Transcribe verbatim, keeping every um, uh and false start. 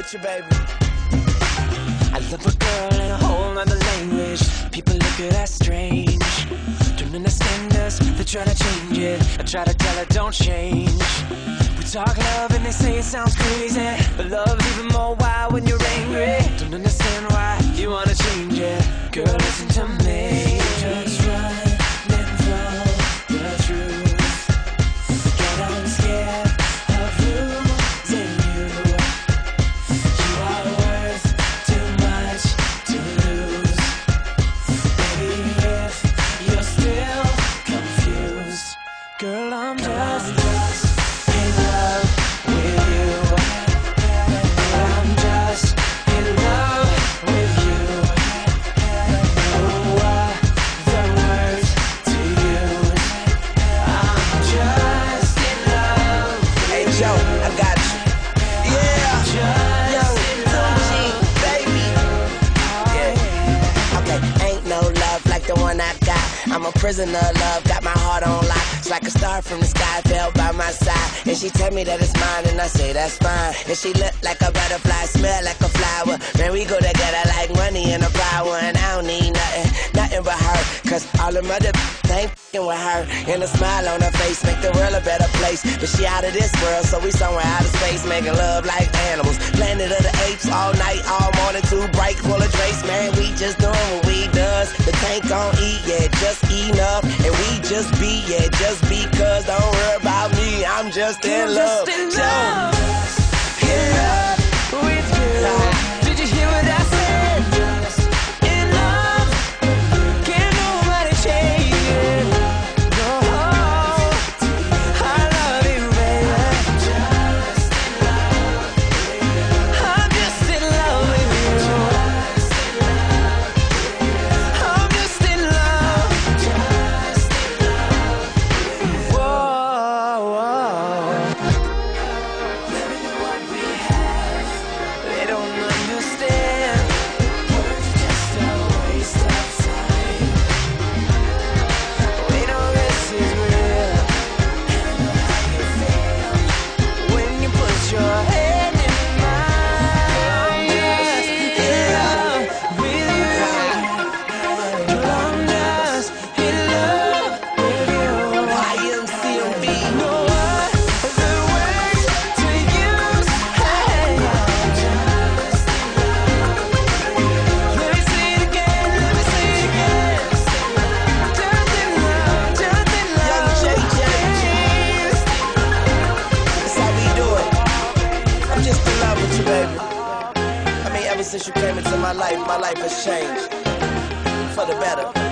with you, baby. I love a girl in a whole nother language. People look at us strange. Don't understand us, they try to change it. I try to tell her don't change. We talk love and they say it sounds crazy, but love's even more wild when you're angry. Don't understand why you wanna change it. Girl, listen to me. Just run and follow the truth. Get unscared of losing you. You are worth too much to lose. Baby, if you're still confused, girl, I'm just, just in love with you. I'm just in love with you. Oh, what the words to use. I'm just in love. Hey Joe, I got you. Yeah, Young Tunechi, baby. Yeah. Okay, ain't no love like the one I got. I'm a prisoner of love, got my heart on lock. It's like a star from the sky fell by my side. And she tell me that it's mine, and I say that's fine. And she look like a butterfly, smell like a flower. Man, we go together like money and a power. And I don't need nothing, nothing but her. Cause all the mother ain't f***ing with her. And a smile on her face make the world a better place. But she out of this world, so we somewhere out of space, making love like animals. Planet of the apes, all night, all morning, too bright, full of trace. Man, we just doing what we does. The tank on E, yeah, just enough. And we just be, yeah, just because. Don't worry about me, I'm just in love. Just in love. In love with you. Did you hear what I said? Just in love. Can't nobody change it. No, I love you, baby. I'm just in love with you. I'm just in love. Whoa, whoa. They don't understand. Words just a waste of time. We know this is real. And I know how you feel when you put your head in mine. I'm just in love with you. Girl, I'm just in love with you. I M C M B. No other words to use. Hey. Let me say it again, let me say it again. Just in love, just in Young love. J J. That's how we do it. I'm just in love with you, baby. I mean, ever since you came into my life, my life has changed. For the better.